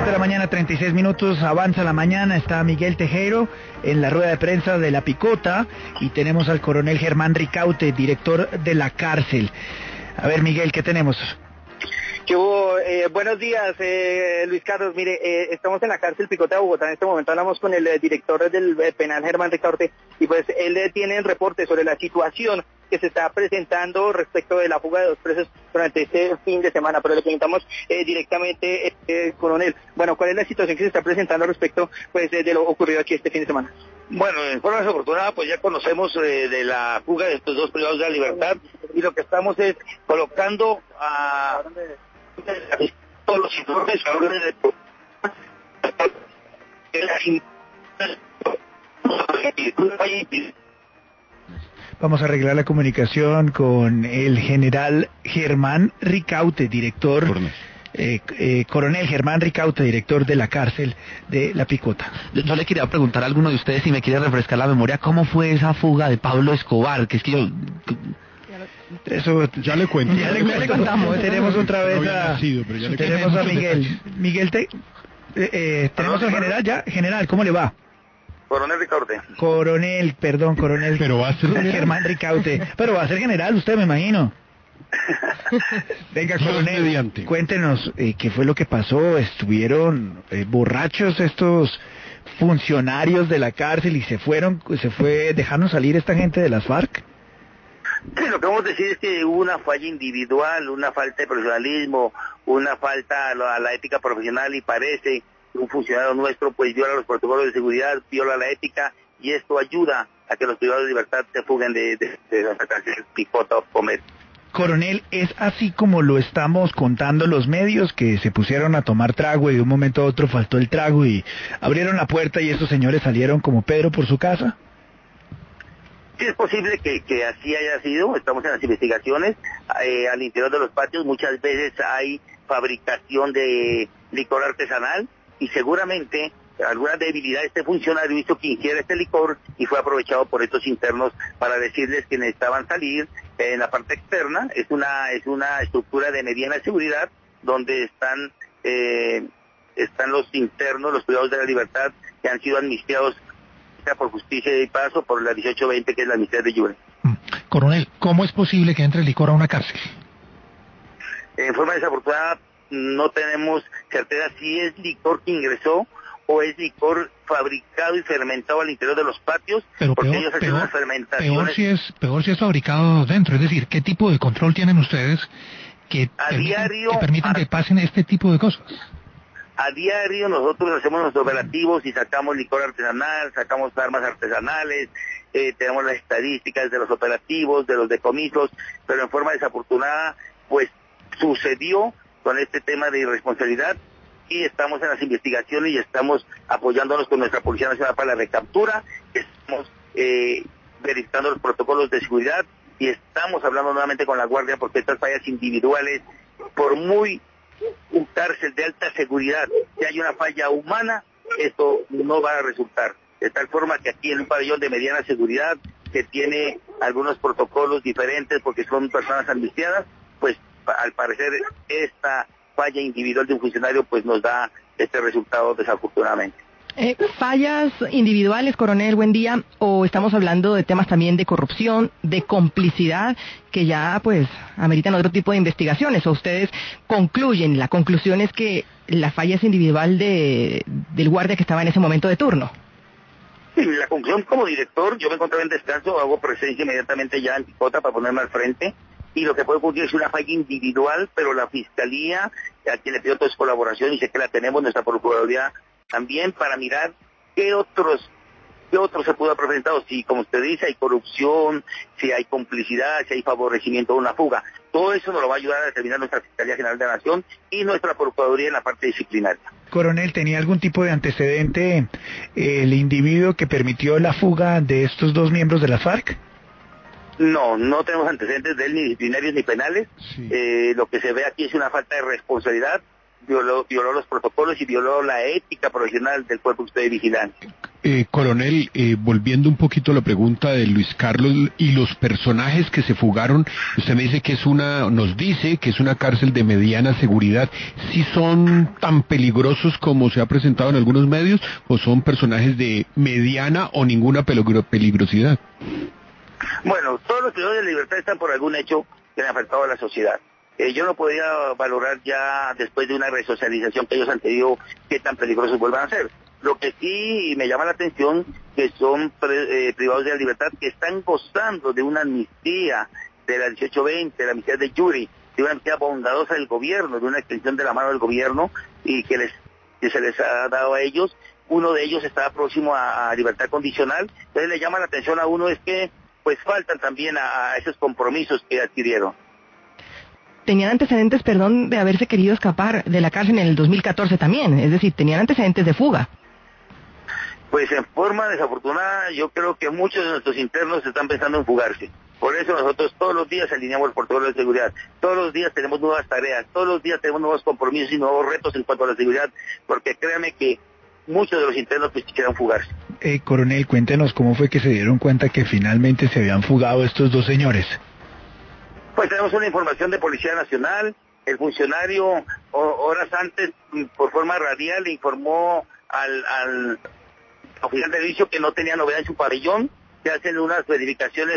10 de la mañana, 36 minutos, avanza la mañana, está Miguel Tejero en la rueda de prensa de La Picota y tenemos al coronel Germán Ricaute, director de la cárcel. A ver, Miguel, ¿qué tenemos? Buenos días, Luis Carlos. Mire, estamos en la cárcel Picota de Bogotá. En este momento hablamos con el director del penal, Germán Ricaute, y pues él tiene el reporte sobre la situación que se está presentando respecto de la fuga de 2 presos durante este fin de semana. Pero le preguntamos directamente, coronel, bueno, ¿cuál es la situación que se está presentando respecto pues de lo ocurrido aquí este fin de semana? Bueno, en forma desafortunada, pues ya conocemos de la fuga de estos 2 privados de la libertad, y lo que estamos es colocando a todos los informes a orden de Vamos a arreglar la comunicación con el general Germán Ricaute, director, coronel Germán Ricaute, director de la cárcel de La Picota. Yo le quería preguntar a alguno de ustedes, si me quiere refrescar la memoria, ¿cómo fue esa fuga de Pablo Escobar? Que es que yo... Eso ya le cuento. Ya le contamos. Tenemos otra vez tenemos a Miguel. Miguel, tenemos al general ya. General, ¿cómo le va? Coronel Ricaute. Coronel. Pero va a ser Germán Ricaute. Pero va a ser general usted, me imagino. Venga, coronel, cuéntenos qué fue lo que pasó. ¿Estuvieron borrachos estos funcionarios de la cárcel y dejaron salir esta gente de las FARC? Sí, lo que vamos a decir es que hubo una falla individual, una falta de profesionalismo, una falta a la ética profesional, y parece que un funcionario nuestro pues viola los protocolos de seguridad, viola la ética, y esto ayuda a que los privados de libertad se fuguen de la cárcel Picota o Comer. Coronel, ¿es así como lo estamos contando los medios, que se pusieron a tomar trago y de un momento a otro faltó el trago y abrieron la puerta y estos señores salieron como Pedro por su casa? Sí, es posible que así haya sido. Estamos en las investigaciones. Al interior de los patios muchas veces hay fabricación de licor artesanal, y seguramente alguna debilidad de este funcionario hizo que ingiera este licor y fue aprovechado por estos internos para decirles que necesitaban salir. En la parte externa es una estructura de mediana seguridad donde están los internos, los privados de la libertad, que han sido amnistiados por justicia y paso por la 1820, que es la amnistía de Llure. Coronel, ¿cómo es posible que entre licor a una cárcel? En forma desafortunada no tenemos certeza si es licor que ingresó o es licor fabricado y fermentado al interior de los patios, pero porque ellos hacen unas fermentaciones. Peor si es fabricado dentro, es decir, ¿qué tipo de control tienen ustedes que permitan que pasen este tipo de cosas? A diario nosotros hacemos nuestros operativos y sacamos licor artesanal, sacamos armas artesanales, tenemos las estadísticas de los operativos, de los decomisos, pero en forma desafortunada pues sucedió con este tema de irresponsabilidad, y estamos en las investigaciones y estamos apoyándonos con nuestra Policía Nacional para la recaptura, estamos verificando los protocolos de seguridad y estamos hablando nuevamente con la Guardia, porque estas fallas individuales, por muy un cárcel de alta seguridad, si hay una falla humana, esto no va a resultar. De tal forma que aquí en un pabellón de mediana seguridad, que tiene algunos protocolos diferentes porque son personas amnistiadas, pues al parecer esta falla individual de un funcionario pues nos da este resultado desafortunadamente. ¿Fallas individuales, coronel, buen día, o estamos hablando de temas también de corrupción, de complicidad, que ya pues ameritan otro tipo de investigaciones, o ustedes concluyen, la conclusión es que la falla es individual del guardia que estaba en ese momento de turno? Sí, la conclusión, como director, yo me encontraba en descanso, hago presencia inmediatamente ya en Picota para ponerme al frente, y lo que puede ocurrir es una falla individual, pero la Fiscalía, a quien le pido toda su colaboración, y sé que la tenemos, nuestra Procuraduría también, para mirar qué otros se pudo haber presentado, si como usted dice hay corrupción, si hay complicidad, si hay favorecimiento de una fuga. Todo eso nos lo va a ayudar a determinar nuestra Fiscalía General de la Nación y nuestra Procuraduría en la parte disciplinaria. Coronel, ¿tenía algún tipo de antecedente el individuo que permitió la fuga de estos 2 miembros de la FARC? No tenemos antecedentes de él, ni disciplinarios ni penales. Sí. Lo que se ve aquí es una falta de responsabilidad, violó los protocolos y violó la ética profesional del cuerpo de vigilante. Coronel, volviendo un poquito a la pregunta de Luis Carlos y los personajes que se fugaron, usted me dice que nos dice que es una cárcel de mediana seguridad. ¿Sí son tan peligrosos como se ha presentado en algunos medios o son personajes de mediana o ninguna peligrosidad? Bueno, todos los privados de libertad están por algún hecho que han afectado a la sociedad. Yo no podía valorar ya después de una resocialización que ellos han tenido qué tan peligrosos vuelvan a ser. Lo que sí me llama la atención que son privados de la libertad que están gozando de una amnistía de la 1820, de la amnistía de Yuri, de una amnistía bondadosa del gobierno, de una extensión de la mano del gobierno y que se les ha dado a ellos. Uno de ellos está próximo a libertad condicional. Entonces le llama la atención a uno es que pues faltan también a esos compromisos que adquirieron. Tenían antecedentes, perdón, de haberse querido escapar de la cárcel en el 2014 también, es decir, tenían antecedentes de fuga. Pues en forma desafortunada yo creo que muchos de nuestros internos están pensando en fugarse. Por eso nosotros todos los días alineamos el protocolo de seguridad, todos los días tenemos nuevas tareas, todos los días tenemos nuevos compromisos y nuevos retos en cuanto a la seguridad, porque créanme que muchos de los internos pues quieran fugarse. Coronel, cuéntenos cómo fue que se dieron cuenta que finalmente se habían fugado estos dos señores. Pues tenemos una información de Policía Nacional, el funcionario horas antes por forma radial le informó al oficial de servicio que no tenía novedad en su pabellón, se hacen unas verificaciones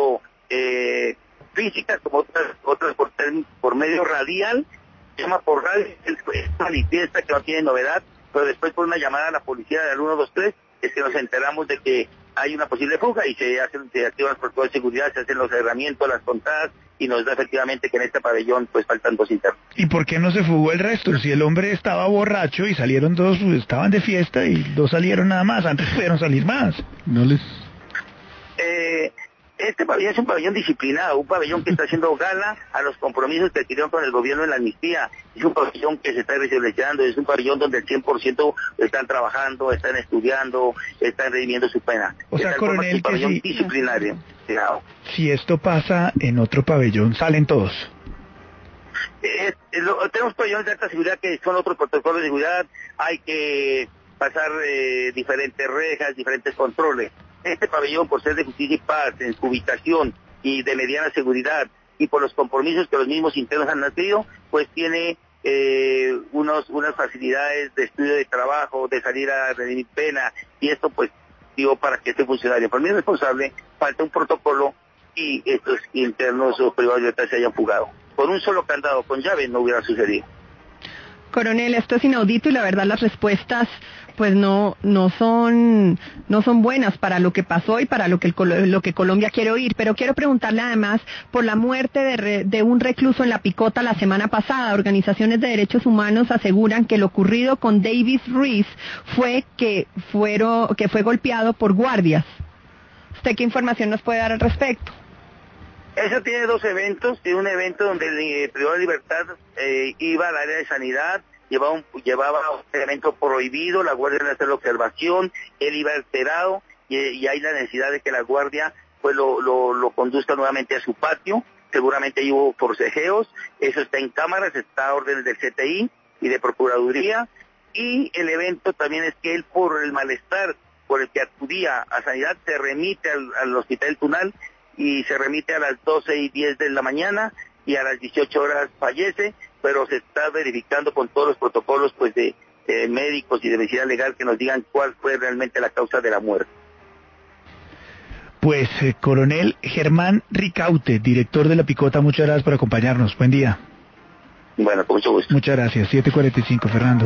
físicas como otras por medio radial, se llama por radio, es manifiesta que no tiene novedad, pero después por una llamada a la policía del 123 es que nos enteramos de que hay una posible fuga y se activan los protocolos de seguridad, se hacen los herramientas, las contadas y nos da efectivamente que en este pabellón pues faltan dos internos. ¿Y por qué no se fugó el resto? Si el hombre estaba borracho y salieron dos, pues, estaban de fiesta y dos salieron nada más, antes pudieron salir más. No les... Este pabellón es un pabellón disciplinado, un pabellón que está haciendo gala a los compromisos que adquirieron con el gobierno en la amnistía. Es un pabellón que se está restablecendo, es un pabellón donde el 100% están trabajando, están estudiando, están redimiendo su pena. O sea, coronel, un pabellón disciplinario. Si esto pasa en otro pabellón, ¿salen todos? Tenemos pabellones de alta seguridad que son otros protocolos de seguridad, hay que pasar diferentes rejas, diferentes controles. Este pabellón, por ser de justicia y paz, en su ubicación y de mediana seguridad, y por los compromisos que los mismos internos han adquirido, pues tiene unas facilidades de estudio de trabajo, de salir a redimir pena, y esto pues digo para que este funcionario, por mí es responsable, falta un protocolo y estos internos o privados de libertad se hayan fugado. Con un solo candado, con llave, no hubiera sucedido. Coronel, esto es inaudito y la verdad las respuestas pues no son buenas para lo que pasó y para lo que Colombia quiere oír, pero quiero preguntarle además por la muerte de un recluso en La Picota la semana pasada. Organizaciones de derechos humanos aseguran que lo ocurrido con Davis Ruiz fue que fue golpeado por guardias. ¿Usted qué información nos puede dar al respecto? Eso tiene dos eventos. Tiene un evento donde el privado de libertad iba al área de sanidad, llevaba un elemento prohibido, la guardia le hace la observación, él iba alterado y hay la necesidad de que la guardia pues lo conduzca nuevamente a su patio. Seguramente ahí hubo forcejeos, eso está en cámaras, está a órdenes del CTI y de Procuraduría, y el evento también es que él, por el malestar por el que acudía a sanidad, se remite al Hospital Tunal y se remite a las 12:10 de la mañana y a las 18 horas fallece, pero se está verificando con todos los protocolos pues de médicos y de medicina legal que nos digan cuál fue realmente la causa de la muerte. Pues, coronel Germán Ricaute, director de La Picota, muchas gracias por acompañarnos. Buen día. Bueno, con mucho gusto. Muchas gracias. 7:45, Fernando.